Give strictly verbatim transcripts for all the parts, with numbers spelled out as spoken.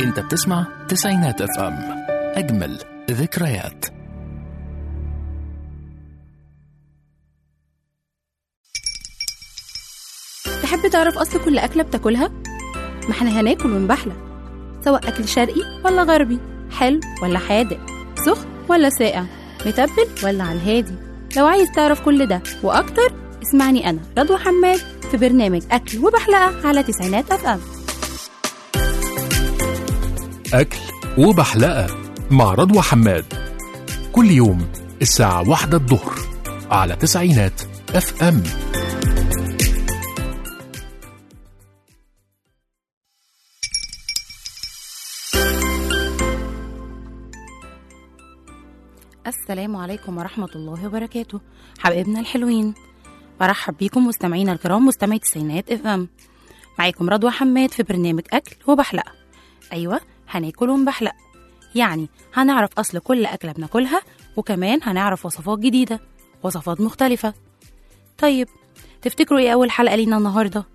انت بتسمع تسعينات اف ام، اجمل ذكريات. تحب تعرف أصل كل أكلة بتاكلها؟ ما احنا هناكل ونبحلى، سواء أكل شرقي ولا غربي، حلو ولا حادق، سخن ولا ساقع، متبل ولا على الهادي. لو عايز تعرف كل ده وأكتر اسمعني أنا رضوى حماد في برنامج أكل وبحلقة على تسعينات أف أم. أكل وبحلقة مع رضوى حماد، كل يوم الساعة واحدة الظهر على تسعينات اف ام. السلام عليكم ورحمة الله وبركاته، حبايبنا الحلوين، برحب بيكم مستمعينا الكرام، مستمعي تسعينات اف ام. معاكم رضوى حماد في برنامج أكل وبحلقة. أيوة، هناكل ونبحلق، يعني هنعرف أصل كل أكلة بناكلها، وكمان هنعرف وصفات جديدة، وصفات مختلفة. طيب تفتكروا إيه أول حلقة لينا النهاردة؟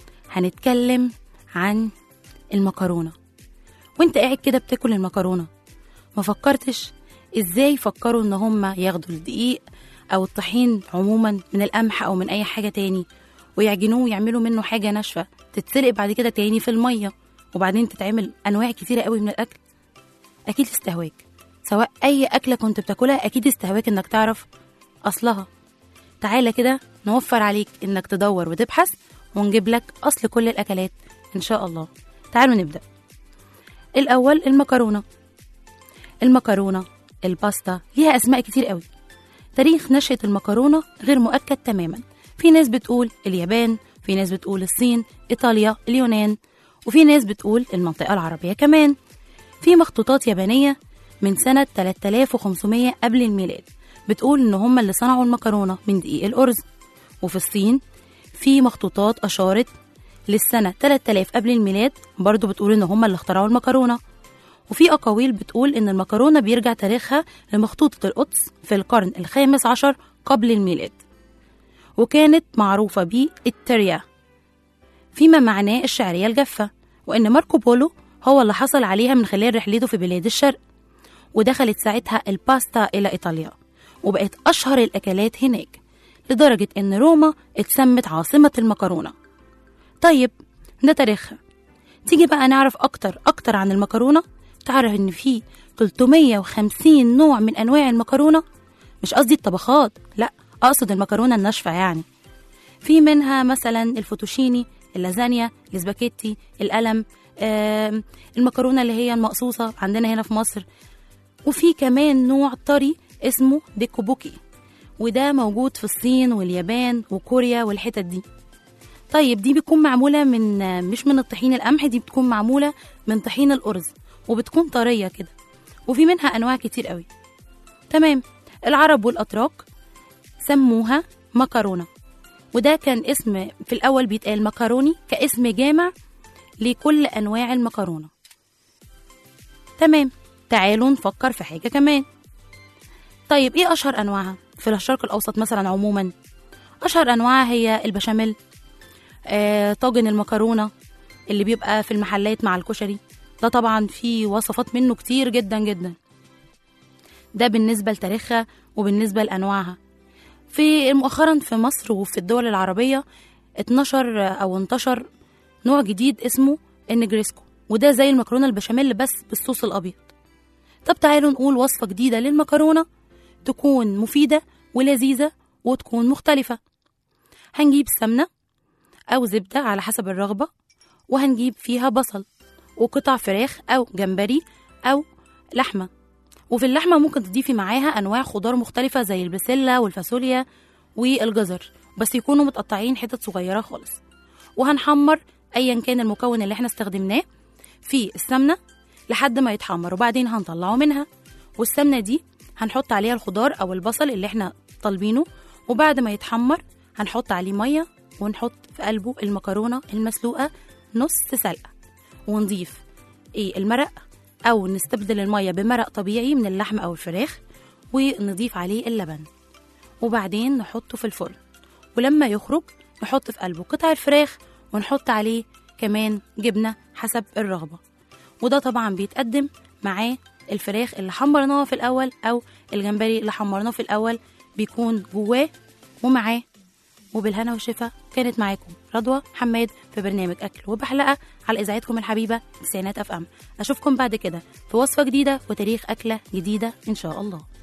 هنتكلم عن المكرونة. وانت قاعد كده بتاكل المكرونة، ما فكرتش ازاي فكروا ان هم ياخدوا الدقيق او الطحين عموما من القمح او من اي حاجة تاني ويعجنوه ويعملوا منه حاجة ناشفة تتسلق بعد كده تاني في المية، وبعدين تتعمل انواع كتيرة قوي من الاكل؟ اكيد استهواك، سواء اي اكلة كنت بتاكلها اكيد استهواك انك تعرف اصلها. تعالى كده نوفر عليك انك تدور وتبحث ونجيب لك اصل كل الاكلات ان شاء الله. تعالوا نبدأ. الاول المكرونة. المكرونة، الباستا، ليها أسماء كتير قوي. تاريخ نشأة المكرونة غير مؤكد تماما، في ناس بتقول اليابان، في ناس بتقول الصين، إيطاليا، اليونان، وفي ناس بتقول المنطقة العربية كمان. في مخطوطات يابانية من سنة ثلاثة آلاف وخمسمية قبل الميلاد بتقول إن هم اللي صنعوا المكرونة من دقيق الأرز. وفي الصين في مخطوطات أشارت للسنة ثلاثة آلاف قبل الميلاد برضو بتقول إن هم اللي اخترعوا المكرونة. وفي أقاويل بتقول إن المكرونة بيرجع تاريخها لمخطوطة القدس في القرن الخامس عشر قبل الميلاد، وكانت معروفة بالتريا فيما معناه الشعرية الجافة، وإن ماركو بولو هو اللي حصل عليها من خلال رحلته في بلاد الشرق، ودخلت ساعتها الباستا إلى إيطاليا وبقت أشهر الأكلات هناك، لدرجة إن روما اتسمت عاصمة المكرونة. طيب ده تاريخها. تيجي بقى نعرف أكتر أكتر عن المكرونة. تعرف إن في ثلاثمية وخمسين نوع من أنواع المكرونة، مش قصدي الطبخات، لا أقصد المكرونة الناشفة. يعني في منها مثلا الفوتوشيني، اللازانيا، الاسباجيتي، القلم، آه المكرونة اللي هي المقصوصة عندنا هنا في مصر، وفي كمان نوع طري اسمه ديكوبوكي، وده موجود في الصين واليابان وكوريا والحتت دي. طيب دي بتكون معمولة من مش من الطحين القمح، دي بتكون معمولة من طحين الأرز وبتكون طرية كده، وفي منها أنواع كتير قوي. تمام. العرب والأتراك سموها مكرونة، وده كان اسم في الأول بيتقال مكروني كاسم جامع لكل أنواع المكرونة. تمام. تعالوا نفكر في حاجة كمان. طيب إيه أشهر أنواعها في الشرق الأوسط مثلا عموما؟ أشهر أنواعها هي البشاميل، آه، طاجن المكرونة اللي بيبقى في المحلات مع الكشري، ده طبعا في وصفات منه كتير جدا جدا. ده بالنسبة لتاريخها وبالنسبة لأنواعها. في مؤخرا في مصر وفي الدول العربية اتنشر أو انتشر نوع جديد اسمه النجريسكو، وده زي المكرونة البشاميل بس بالصوص الأبيض. طب تعالوا نقول وصفة جديدة للمكرونة تكون مفيدة ولذيذة وتكون مختلفة. هنجيب سمنة أو زبدة على حسب الرغبة، وهنجيب فيها بصل وقطع فراخ أو جمبري أو لحمة، وفي اللحمة ممكن تضيفي معاها أنواع خضار مختلفة زي البسلة والفاصوليا والجزر، بس يكونوا متقطعين حتت صغيرة خالص. وهنحمر أيا كان المكون اللي احنا استخدمناه في السمنة لحد ما يتحمر، وبعدين هنطلعه منها، والسمنة دي هنحط عليها الخضار أو البصل اللي احنا طالبينه، وبعد ما يتحمر هنحط عليه مية ونحط في قلبه المكرونة المسلوقة نص سلقة، ونضيف ايه المرق او نستبدل المية بمرق طبيعي من اللحم او الفراخ، ونضيف عليه اللبن، وبعدين نحطه في الفرن، ولما يخرج نحط في قلبه قطع الفراخ ونحط عليه كمان جبنة حسب الرغبة، وده طبعا بيتقدم معاه الفراخ اللي حمرناها في الأول أو الجمبري اللي حمرناه في الأول بيكون جواه ومعاه. وبالهنا والشفا كانت معاكم رضوى حماد في برنامج أكل وبحلقة على إذاعتكم الحبيبة تسعينات أف أم. أشوفكم بعد كده في وصفة جديدة وتاريخ أكلة جديدة إن شاء الله.